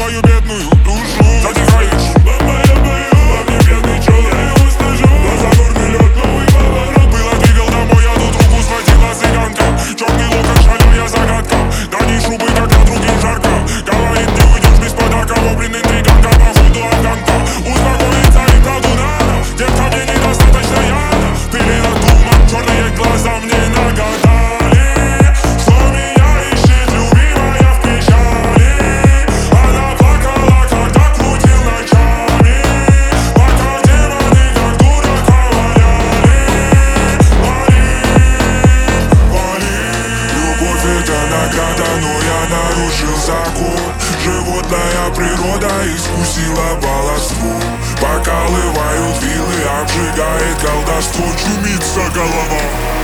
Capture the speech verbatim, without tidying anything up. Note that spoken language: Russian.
мою бедную душу. Затихаешь, мама, я бою, а мне бедный чел, я его стажу. На загорный лед, новый поворот. Было двигал домой, я тут руку схватила цыганка. Черный локон, шальная загадка. Да не шубы, как на другим жарко. Говорит, не уйдешь без подарка. Воблин интриганка, походу афганка. Успокоиться и правду надо. Детка, мне недостаточно яда. Пылина туман, черные глаза мне нагадали. Что меня ищет любимая в печали. Она плакала, когда крутил ночами. Пока демоны как дурака валяли. Вали, вали. Любовь это награда, но я нарушил закон. Животная природа искусила баловство. Покалывают вилы, обжигает колдовство, чумится голова.